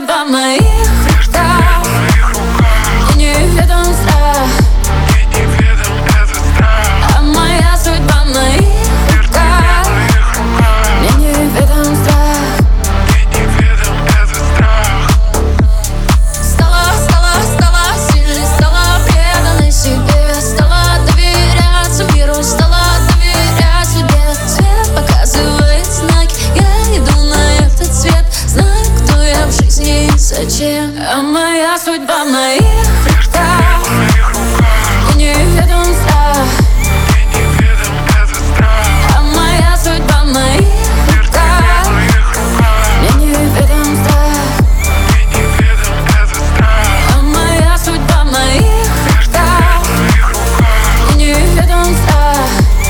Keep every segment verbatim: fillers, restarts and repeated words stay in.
судьба в моих руках. Мне неведом страх, а моя судьба в моих руках. Мне неведом страх. Стала, стала, стала сильной, стала преданной себе, стала доверяться миру, стала доверять себе. Свет показывает знаки, я иду на этот свет, знаю, кто я в жизни и зачем. А моя судьба в моих руках. Мне неведом страх, а моя судьба в моих руках. Мне неведом страх, а моя судьба в моих руках. Мне неведом страх,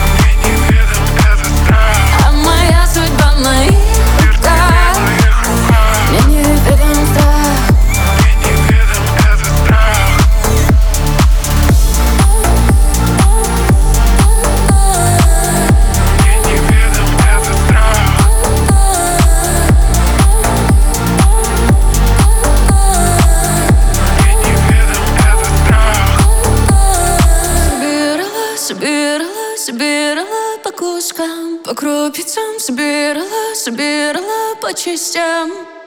а моя судьба в моих руках. Мне неведом страх. Собирала, собирала по кускам, по крупицам, собирала, собирала по частям.